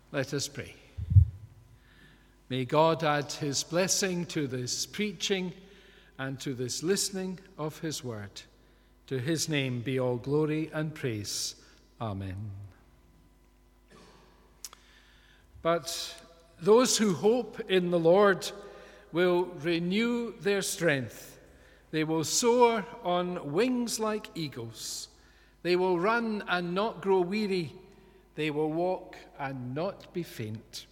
Let us pray. May God add his blessing to this preaching and to this listening of his word. To his name be all glory and praise. Amen. But those who hope in the Lord will renew their strength. They will soar on wings like eagles. They will run and not grow weary. They will walk and not be faint.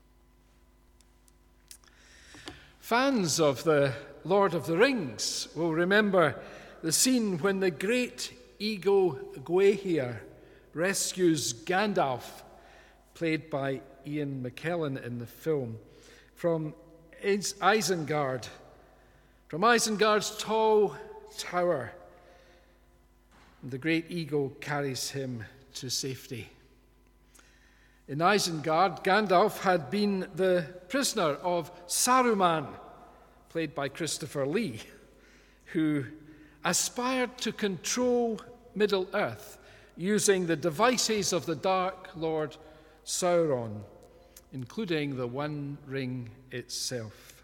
Fans of the Lord of the Rings will remember the scene when the great eagle Gwaihir rescues Gandalf, played by Ian McKellen in the film, from Isengard, from Isengard's tall tower. The great eagle carries him to safety. In Isengard, Gandalf had been the prisoner of Saruman, played by Christopher Lee, who aspired to control Middle-earth using the devices of the Dark Lord Sauron, including the One Ring itself.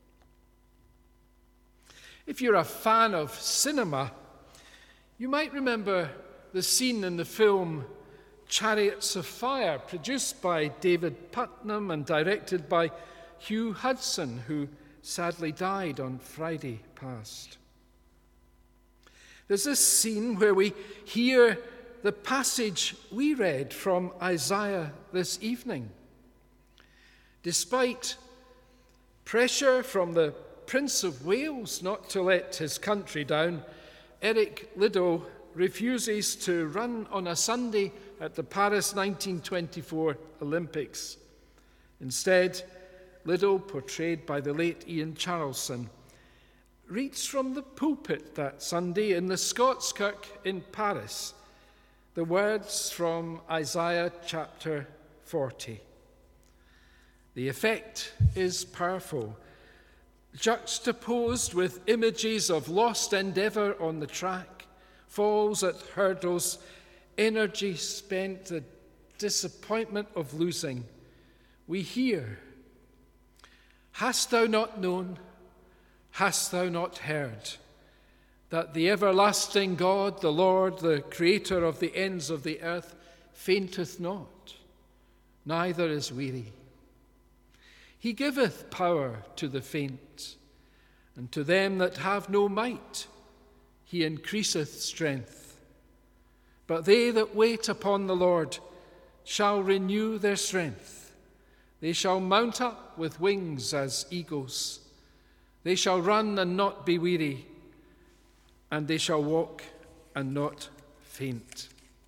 If you're a fan of cinema, you might remember the scene in the film Chariots of Fire, produced by David Putnam and directed by Hugh Hudson, who sadly died on Friday past. There's this scene where we hear the passage we read from Isaiah this evening. Despite pressure from the Prince of Wales not to let his country down, Eric Liddell refuses to run on a Sunday at the Paris 1924 Olympics. Instead, Liddell, portrayed by the late Ian Charleson, reads from the pulpit that Sunday in the Scots Kirk in Paris the words from Isaiah chapter 40. The effect is powerful, juxtaposed with images of lost endeavour on the track, falls at hurdles, energy spent, the disappointment of losing. We hear, "Hast thou not known, hast thou not heard, that the everlasting God, the Lord, the creator of the ends of the earth, fainteth not, neither is weary. He giveth power to the faint, and to them that have no might he increaseth strength. But they that wait upon the Lord shall renew their strength. They shall mount up with wings as eagles. They shall run and not be weary, and they shall walk and not faint."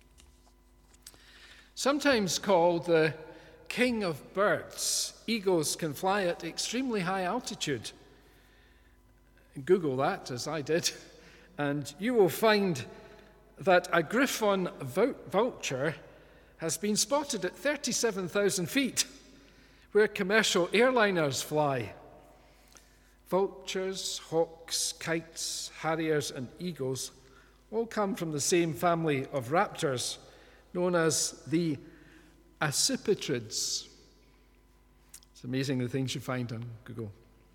Sometimes called the king of birds, eagles can fly at extremely high altitude. Google that, as I did, and you will find that a Griffon vulture has been spotted at 37,000 feet, where commercial airliners fly. Vultures, hawks, kites, harriers, and eagles all come from the same family of raptors, known as the accipitrids. It's amazing the things you find on Google.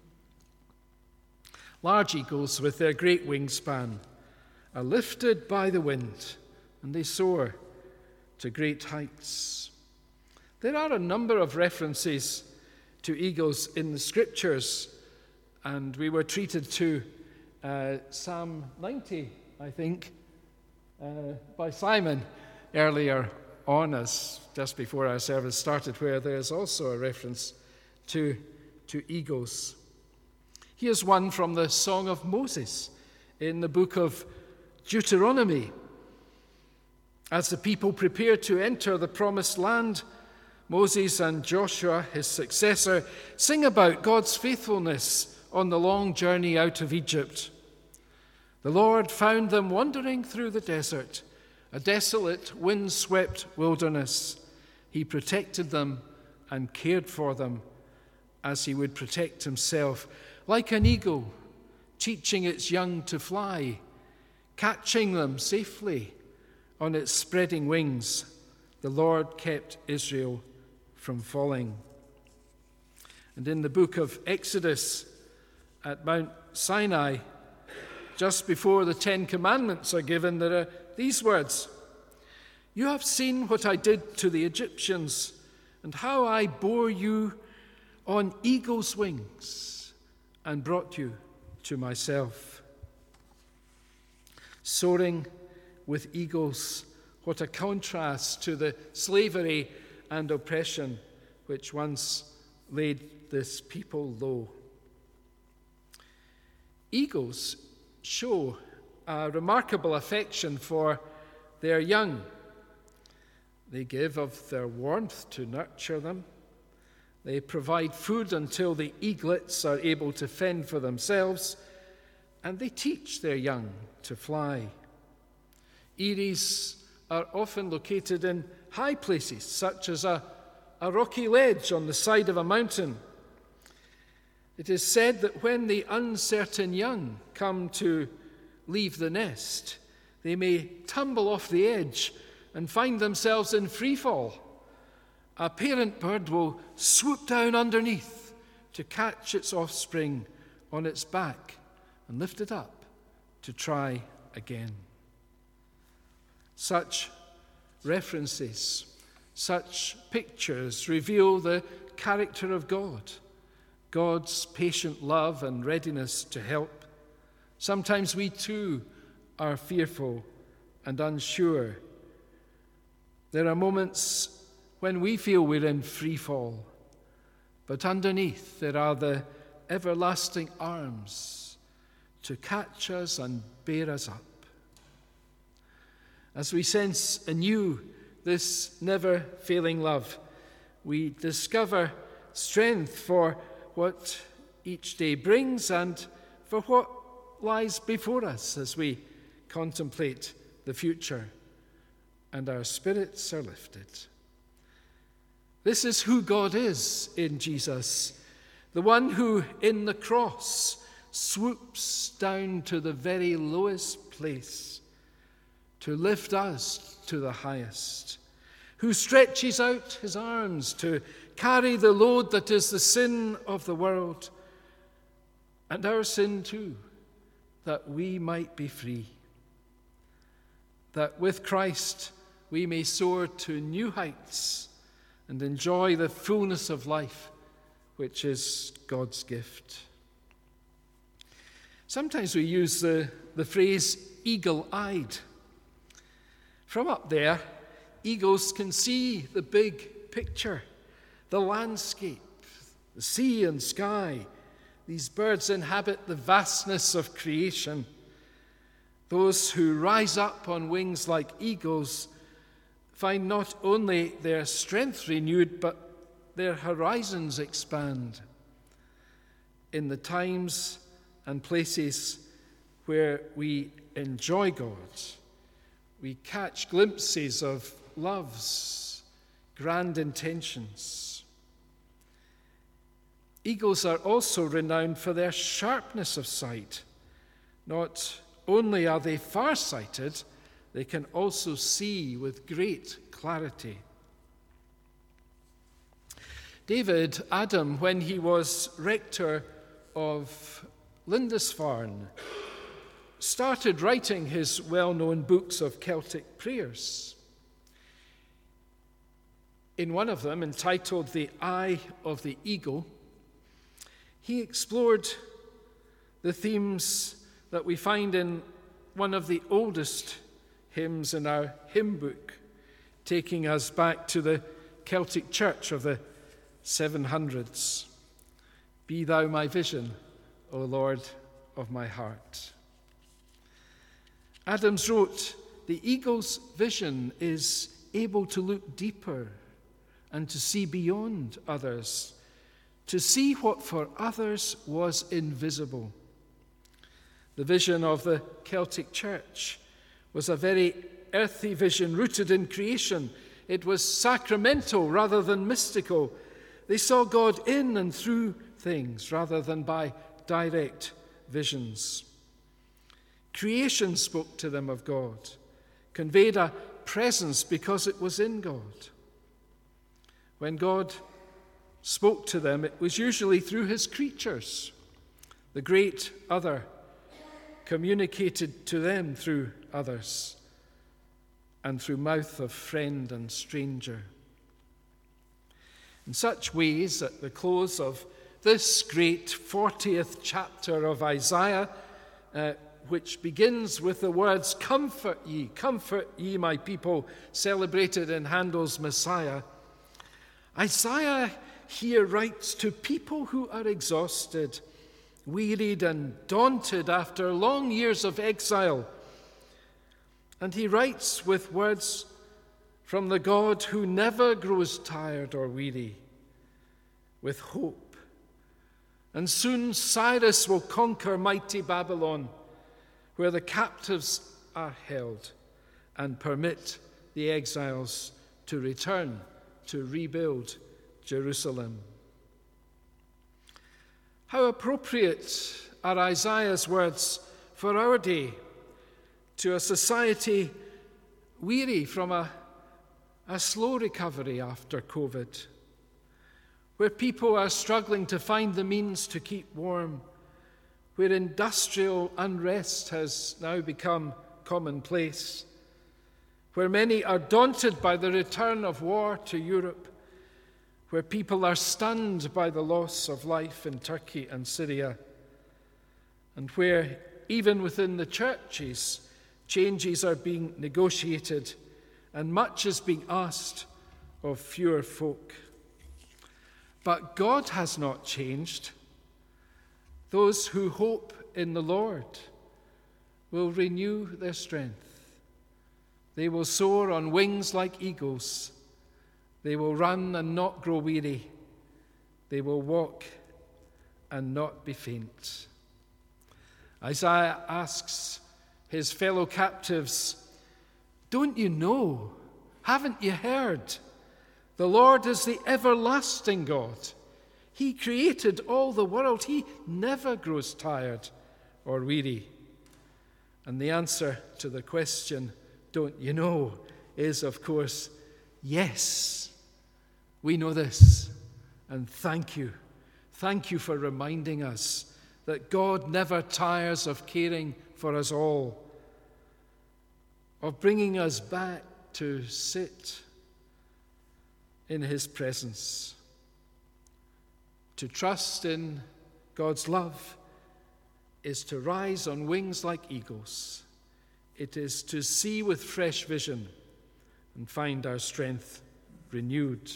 Large eagles, with their great wingspan, are lifted by the wind, and they soar to great heights. There are a number of references to eagles in the Scriptures, and we were treated to Psalm 90, I think, by Simon earlier on, as just before our service started, where there's also a reference to eagles. Here's one from the Song of Moses in the book of Deuteronomy. As the people prepare to enter the promised land, Moses and Joshua, his successor, sing about God's faithfulness on the long journey out of Egypt. The Lord found them wandering through the desert, a desolate, wind-swept wilderness. He protected them and cared for them as he would protect himself, like an eagle teaching its young to fly, catching them safely on its spreading wings. The Lord kept Israel from falling. And in the book of Exodus at Mount Sinai, just before the 10 Commandments are given, there are these words: "You have seen what I did to the Egyptians, and how I bore you on eagle's wings and brought you to myself." Soaring with eagles, what a contrast to the slavery and oppression which once laid this people low. Eagles show a remarkable affection for their young. They give of their warmth to nurture them. They provide food until the eaglets are able to fend for themselves, and they teach their young to fly. Eyries are often located in high places, such as a rocky ledge on the side of a mountain. It is said that when the uncertain young come to leave the nest, they may tumble off the edge and find themselves in free fall. A parent bird will swoop down underneath to catch its offspring on its back and lift it up to try again. Such references, such pictures reveal the character of God, God's patient love and readiness to help. Sometimes we too are fearful and unsure. There are moments when we feel we're in free fall, but underneath there are the everlasting arms to catch us and bear us up. As we sense anew this never-failing love, we discover strength for what each day brings and for what lies before us as we contemplate the future, and our spirits are lifted. This is who God is in Jesus, the one who in the cross swoops down to the very lowest place to lift us to the highest, who stretches out his arms to carry the load that is the sin of the world, and our sin too, that we might be free, that with Christ we may soar to new heights and enjoy the fullness of life, which is God's gift. Sometimes we use the phrase eagle-eyed. From up there, eagles can see the big picture, the landscape, the sea and sky. These birds inhabit the vastness of creation. Those who rise up on wings like eagles find not only their strength renewed, but their horizons expand. In the times and places where we enjoy God, we catch glimpses of love's grand intentions. Eagles are also renowned for their sharpness of sight. Not only are they far-sighted, they can also see with great clarity. David Adam, when he was rector of Lindisfarne, started writing his well-known books of Celtic prayers. In one of them, entitled The Eye of the Eagle, he explored the themes that we find in one of the oldest hymns in our hymn book, taking us back to the Celtic church of the 700s. Be thou my vision, O Lord of my heart. Adams wrote, the eagle's vision is able to look deeper and to see beyond others, to see what for others was invisible. The vision of the Celtic church was a very earthy vision rooted in creation. It was sacramental rather than mystical. They saw God in and through things rather than by direct visions. Creation spoke to them of God, conveyed a presence because it was in God. when God spoke to them, it was usually through his creatures. The great other communicated to them through others and through mouth of friend and stranger. In such ways, at the close of this great 40th chapter of Isaiah, which begins with the words, comfort ye, my people," celebrated in Handel's Messiah, Isaiah here writes to people who are exhausted, wearied and daunted after long years of exile. And he writes with words from the God who never grows tired or weary, with hope. And soon Cyrus will conquer mighty Babylon, where the captives are held, and permit the exiles to return to rebuild Jerusalem. How appropriate are Isaiah's words for our day, to a society weary from a slow recovery after COVID, where people are struggling to find the means to keep warm, where industrial unrest has now become commonplace, where many are daunted by the return of war to Europe, where people are stunned by the loss of life in Turkey and Syria, and where, even within the churches, changes are being negotiated and much is being asked of fewer folk. But God has not changed. Those who hope in the Lord will renew their strength. They will soar on wings like eagles. They will run and not grow weary. They will walk and not be faint. Isaiah asks his fellow captives, "Don't you know? Haven't you heard? The Lord is the everlasting God. He created all the world. He never grows tired or weary." And the answer to the question, "Don't you know?" is, of course, yes. We know this, and thank you. Thank you for reminding us that God never tires of caring for us all, of bringing us back to sit in his presence. To trust in God's love is to rise on wings like eagles. It is to see with fresh vision and find our strength renewed.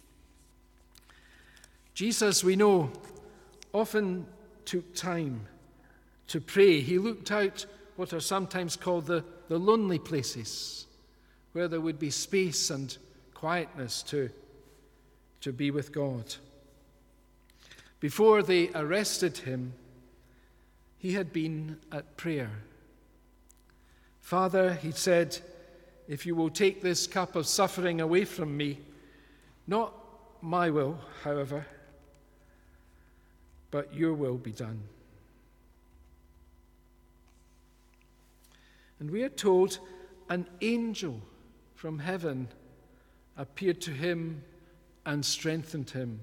Jesus, we know, often took time to pray. He looked out what are sometimes called the lonely places, where there would be space and quietness to be with God. Before they arrested him, he had been at prayer. "Father," he said, "if you will take this cup of suffering away from me, not my will, however, but your will be done." And we are told an angel from heaven appeared to him and strengthened him.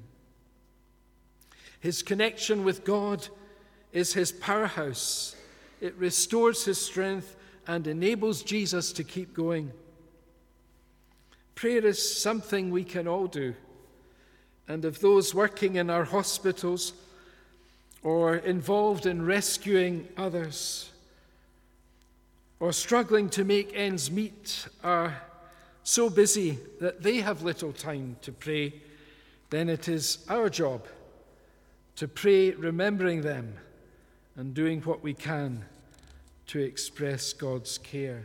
His connection with God is his powerhouse. It restores his strength and enables Jesus to keep going. Prayer is something we can all do. And of those working in our hospitals or involved in rescuing others or struggling to make ends meet are so busy that they have little time to pray, then it is our job to pray remembering them and doing what we can to express God's care.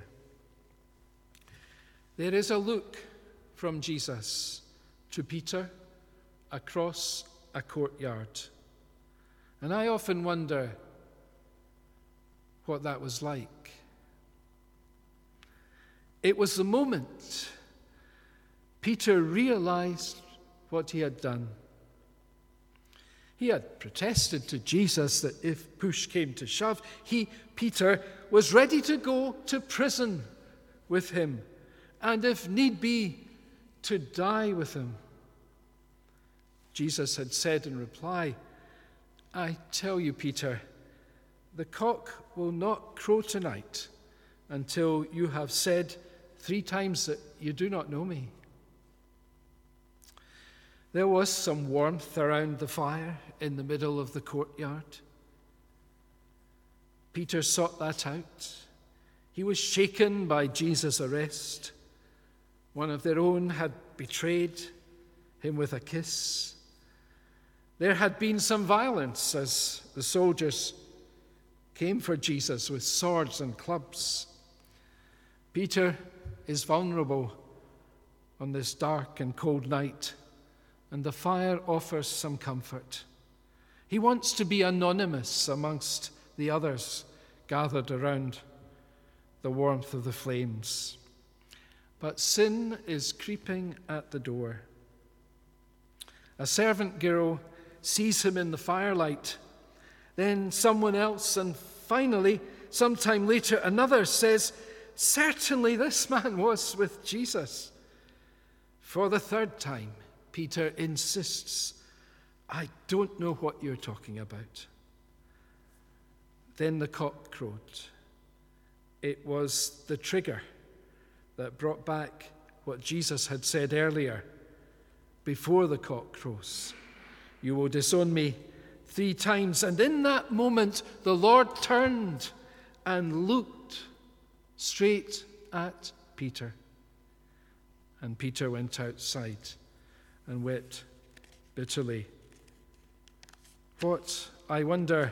There is a look from Jesus to Peter across a courtyard. And I often wonder what that was like. It was the moment Peter realized what he had done. He had protested to Jesus that if push came to shove, Peter, was ready to go to prison with him, and if need be, to die with him. Jesus had said in reply, "I tell you, Peter, the cock will not crow tonight until you have said 3 times that you do not know me." There was some warmth around the fire in the middle of the courtyard. Peter sought that out. He was shaken by Jesus' arrest. One of their own had betrayed him with a kiss. There had been some violence as the soldiers came for Jesus with swords and clubs. Peter is vulnerable on this dark and cold night, and the fire offers some comfort. He wants to be anonymous amongst the others gathered around the warmth of the flames. But sin is creeping at the door. A servant girl sees him in the firelight. Then someone else, and finally, sometime later, another says, "Certainly this man was with Jesus." For the 3rd time, Peter insists, "I don't know what you're talking about." Then the cock crowed. It was the trigger that brought back what Jesus had said earlier. Before the cock crows, you will disown me 3 times. And in that moment, the Lord turned and looked straight at Peter. And Peter went outside and wept bitterly. What, I wonder,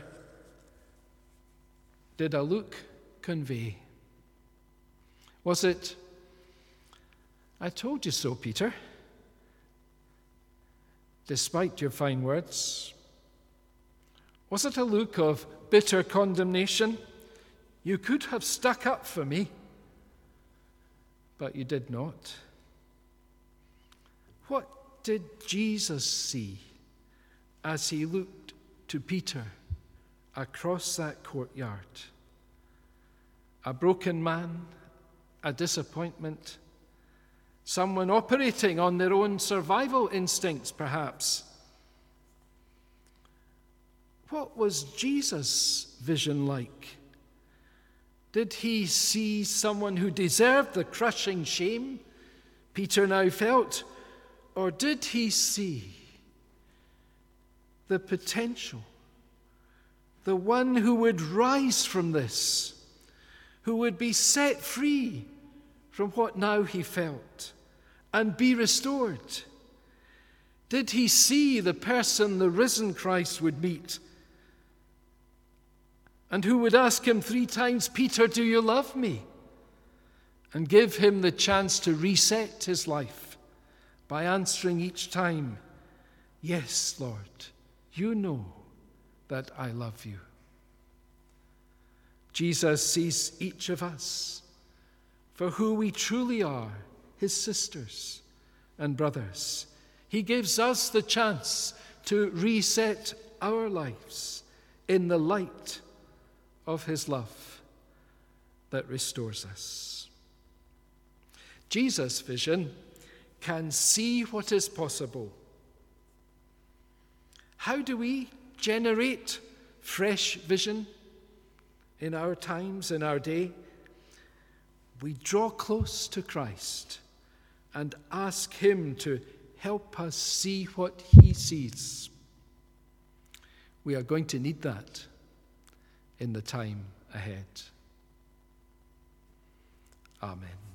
did a look convey? Was it, "I told you so, Peter, despite your fine words"? Was it a look of bitter condemnation? "You could have stuck up for me, but you did not"? What did Jesus see as he looked to Peter across that courtyard? A broken man, a disappointment, someone operating on their own survival instincts, perhaps. What was Jesus' vision like? Did he see someone who deserved the crushing shame Peter now felt? Or did he see the potential, the one who would rise from this, who would be set free from what now he felt and be restored? Did he see the person the risen Christ would meet and who would ask him 3 times, "Peter, do you love me?" and give him the chance to reset his life by answering each time, "Yes, Lord, you know that I love you"? Jesus sees each of us for who we truly are, his sisters and brothers. He gives us the chance to reset our lives in the light of his love that restores us. Jesus' vision can see what is possible. How do we generate fresh vision in our times, in our day? We draw close to Christ and ask him to help us see what he sees. We are going to need that in the time ahead. Amen.